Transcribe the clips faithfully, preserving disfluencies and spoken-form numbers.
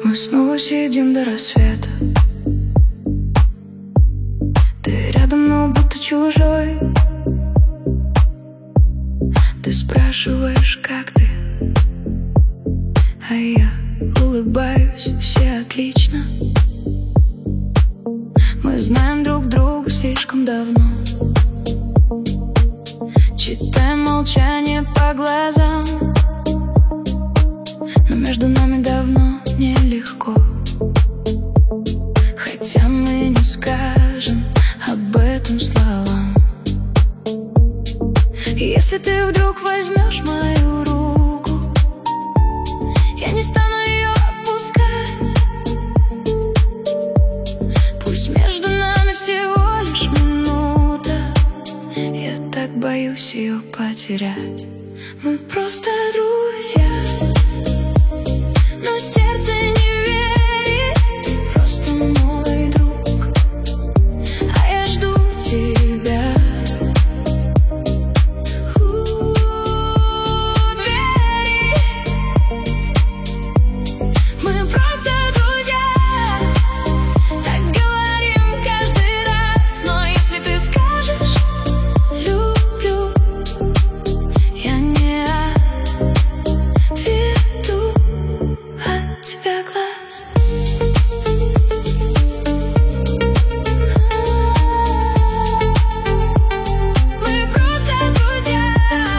Мы снова сидим до рассвета. Ты рядом, но будто чужой. Ты спрашиваешь, как ты, а я улыбаюсь, все отлично. Мы знаем друг друга слишком давно. Читаем молчание по глазам, но между нами давно нелегко. Хотя мы не скажем об этом словам. Если ты вдруг возьмешь мою руку, я не стану ее опускать. Пусть между нами всего лишь минута, я так боюсь ее потерять. Мы просто друзья, но сердце не верит. Ты просто мой друг, а я жду тебя у двери. Мы просто друзья, так говорим каждый раз. Но если ты скажешь люблю, я не отведу от тебя глаз. Мы просто друзья,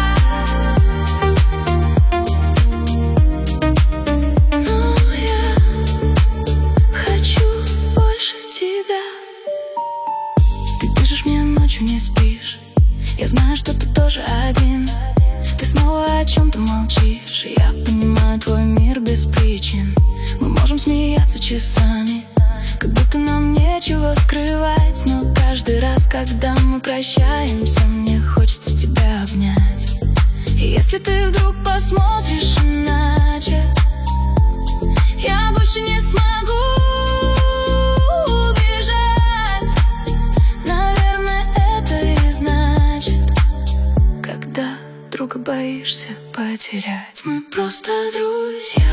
но я хочу больше тебя. Ты пишешь мне ночью, не спишь. Я знаю, что ты тоже один. Ты снова о чем-то молчишь, и я понимаю твой мир без причин. Мы можем смеяться часами, как будто нам нечего скрывать. Но каждый раз, когда мы прощаемся, мне хочется тебя обнять. И если ты вдруг посмотришь иначе, я больше не смогу убежать. Наверное, это и значит, когда друга боишься потерять. Мы просто друзья,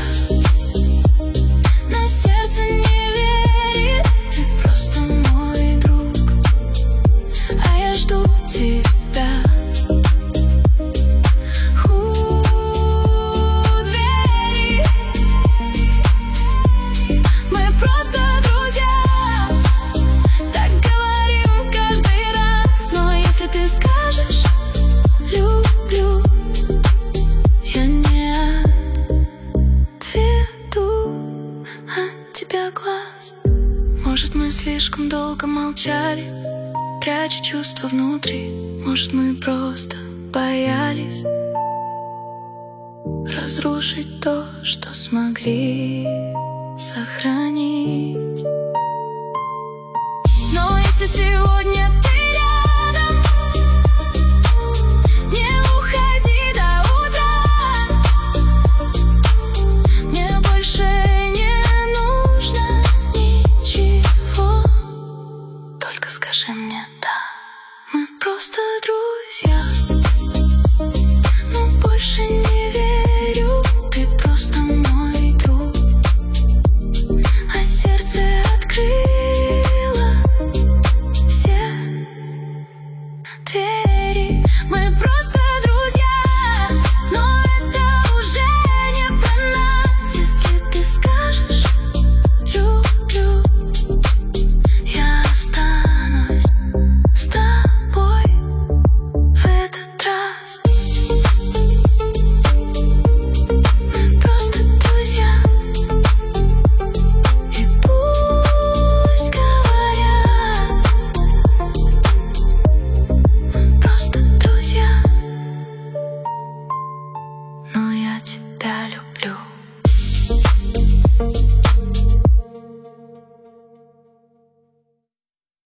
но сердце не верит. Ты просто мой друг, а я жду тебя у двери. Мы просто друзья, так говорим каждый раз. Но если ты скажешь люблю, я не отведу от тебя глаз. Может, мы слишком долго молчали, пряча чувства внутри. Может, мы просто боялись разрушить то, что смогли сохранить. Но если сегодня ты